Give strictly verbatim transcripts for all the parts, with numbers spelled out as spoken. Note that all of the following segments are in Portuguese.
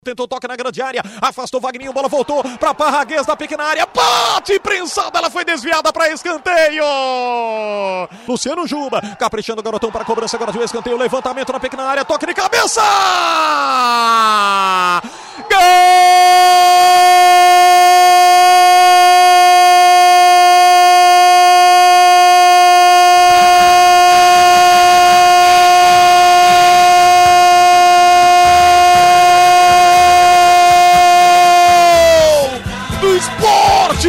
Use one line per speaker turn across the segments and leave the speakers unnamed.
Tentou toque na grande área, afastou o Wagninho, bola voltou para Parraguês da pequena área, bate prensada, ela foi desviada para escanteio. Luciano Juba, caprichando o garotão para a cobrança agora de um escanteio, levantamento na pequena área, toque de cabeça! Gol! Esporte!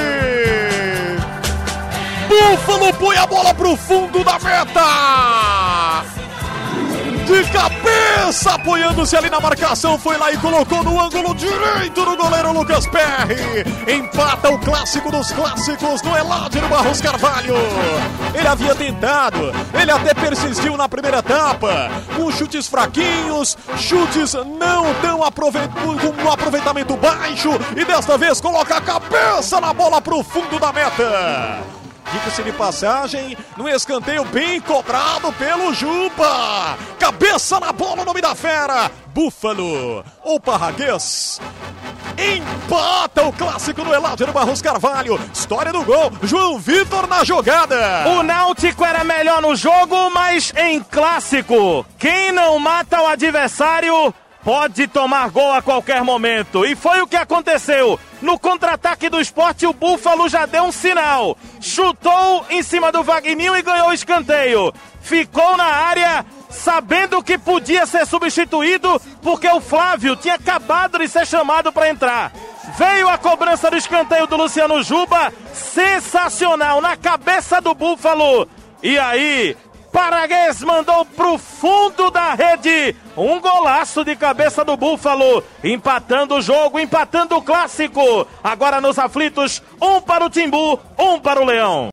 Búfalo põe a bola pro fundo da meta! De cabeça, apoiando-se ali na marcação, foi lá e colocou no ângulo direito do goleiro Lucas Perry. Empata o clássico dos clássicos no Eládio Barros Carvalho. Ele havia tentado, ele até persistiu na primeira etapa, com chutes fraquinhos, chutes não tão aproveit... com um aproveitamento baixo, e desta vez coloca a cabeça na bola pro fundo da meta. Diga-se de passagem, no escanteio bem cobrado pelo Juba. Cabeça na bola, o nome da fera. Búfalo ou Parraguês empata o clássico do Eládio Barros Carvalho. História do gol, João Vitor na jogada.
O Náutico era melhor no jogo, mas em clássico, quem não mata o adversário pode tomar gol a qualquer momento. E foi o que aconteceu. No contra-ataque do Sport, o Búfalo já deu um sinal. Chutou em cima do Wagninho e ganhou o escanteio. Ficou na área, sabendo que podia ser substituído, porque o Flávio tinha acabado de ser chamado para entrar. Veio a cobrança do escanteio do Luciano Juba, sensacional, na cabeça do Búfalo. E aí, Parraguês mandou pro fundo da rede, um golaço de cabeça do Búfalo, empatando o jogo, empatando o clássico. Agora nos aflitos, um para o Timbu, um para o Leão.